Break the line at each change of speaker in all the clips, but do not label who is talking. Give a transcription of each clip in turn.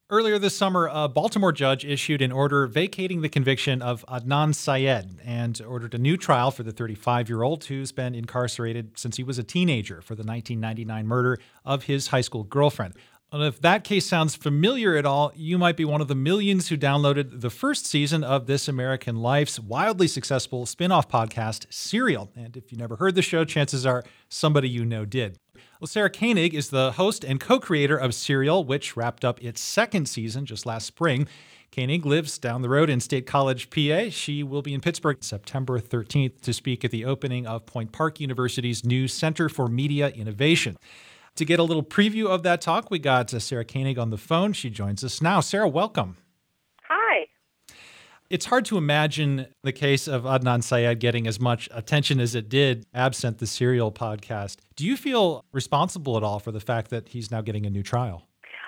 Earlier this summer, a Baltimore judge issued an order vacating the conviction of Adnan Syed and ordered a new trial for the 35-year-old who's been incarcerated since he was a teenager for the 1999 murder of his high school girlfriend. And if that case sounds familiar at all, you might be one of the millions who downloaded the first season of This American Life's wildly successful spin-off podcast, Serial. And if you never heard the show, chances are somebody you know did. Well, Sarah Koenig is the host and co-creator of Serial, which wrapped up its second season just last spring. Koenig lives down the road in State College, PA. She will be in Pittsburgh September 13th to speak at the opening of Point Park University's new Center for Media Innovation. To get a little preview of that talk, we got Sarah Koenig on the phone. She joins us now. Sarah, welcome.
Hi.
It's hard to imagine the case of Adnan Syed getting as much attention as it did absent the Serial podcast. Do you feel responsible at all for the fact that he's now getting a new trial?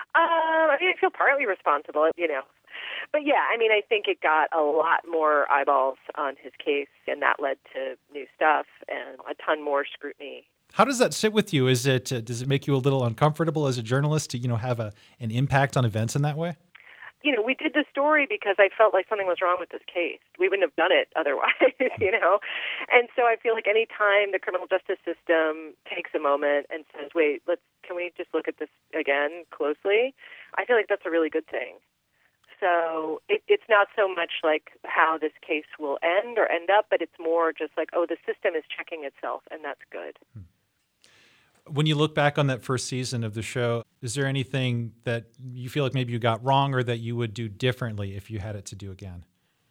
I feel partly responsible, But yeah, I think it got a lot more eyeballs on his case, and that led to new stuff and a ton more scrutiny.
How does that sit with you? Does it make you a little uncomfortable as a journalist to, have an impact on events in that way?
We did the story because I felt like something was wrong with this case. We wouldn't have done it otherwise, And so I feel like any time the criminal justice system takes a moment and says, wait, can we just look at this again closely? I feel like that's a really good thing. So it's not so much like how this case will end or end up, but it's more just like, the system is checking itself, and that's good.
When you look back on that first season of the show, is there anything that you feel like maybe you got wrong or that you would do differently if you had it to do again?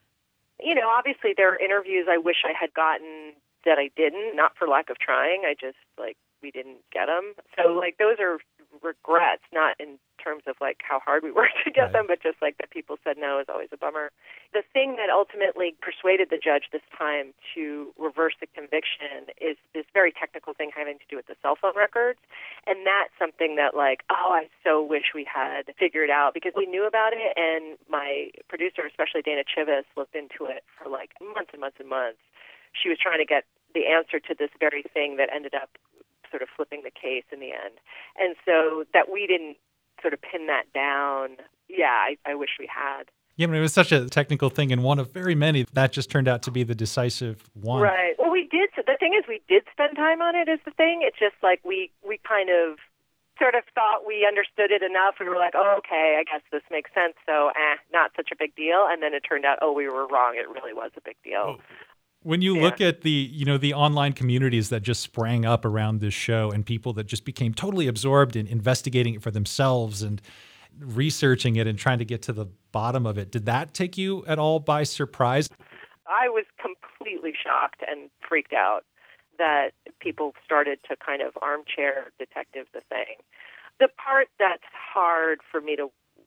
Obviously there are interviews I wish I had gotten that I didn't, not for lack of trying. I just, we didn't get them. So, those are regrets, not in terms of, how hard we worked to get them, but just, that people said no is always a bummer. The thing that ultimately persuaded the judge this time to reverse the conviction is this very technical thing having to do with the cell phone records. And that's something that, I so wish we had figured out because we knew about it, and my producer, especially Dana Chivvis, looked into it for, months and months and months. She was trying to get the answer to this very thing that ended up sort of flipping the case in the end. And so that we didn't sort of pin that down, I wish we had.
Yeah, it was such a technical thing and one of very many that just turned out to be the decisive one.
Right. Well, we did. The thing is, we did spend time on it is the thing. It's just we kind of sort of thought we understood it enough. We were like, okay, I guess this makes sense. So, not such a big deal. And then it turned out, we were wrong. It really was a big deal.
When you look at the online communities that just sprang up around this show and people that just became totally absorbed in investigating it for themselves and researching it and trying to get to the bottom of it, did that take you at all by surprise?
I was completely shocked and freaked out that people started to kind of armchair detective the thing. The part that's hard for me to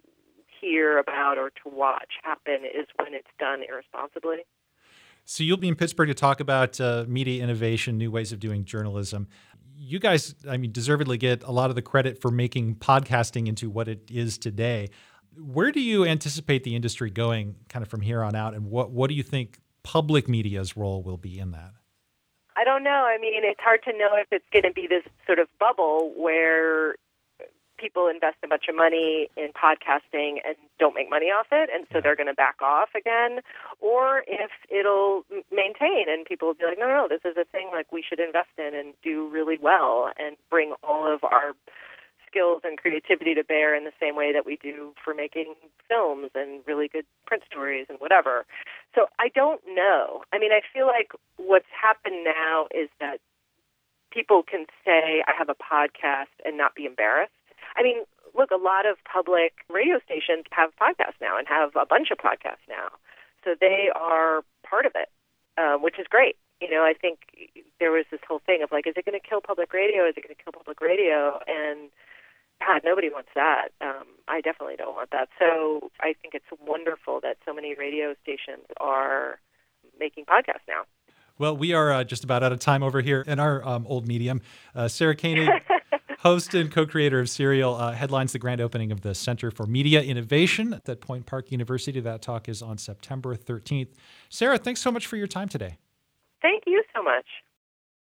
hear about or to watch happen is when it's done irresponsibly.
So you'll be in Pittsburgh to talk about media innovation, new ways of doing journalism. You guys, deservedly get a lot of the credit for making podcasting into what it is today. Where do you anticipate the industry going kind of from here on out, and what do you think public media's role will be in that?
I don't know. It's hard to know if it's going to be this sort of bubble where people invest a bunch of money in podcasting and don't make money off it, and so they're going to back off again, or if it'll maintain and people will be like, no, this is a thing we should invest in and do really well and bring all of our skills and creativity to bear in the same way that we do for making films and really good print stories and whatever. So I don't know. I feel like what's happened now is that people can say, I have a podcast and not be embarrassed. Look, a lot of public radio stations have podcasts now and have a bunch of podcasts now. So they are part of it, which is great. I think there was this whole thing of is it going to kill public radio? Is it going to kill public radio? And God, nobody wants that. I definitely don't want that. So I think it's wonderful that so many radio stations are making podcasts now.
Well, we are just about out of time over here in our old medium. Sarah Koenig, host and co-creator of Serial, headlines the grand opening of the Center for Media Innovation at Point Park University. That talk is on September 13th. Sarah, thanks so much for your time today.
Thank you so much.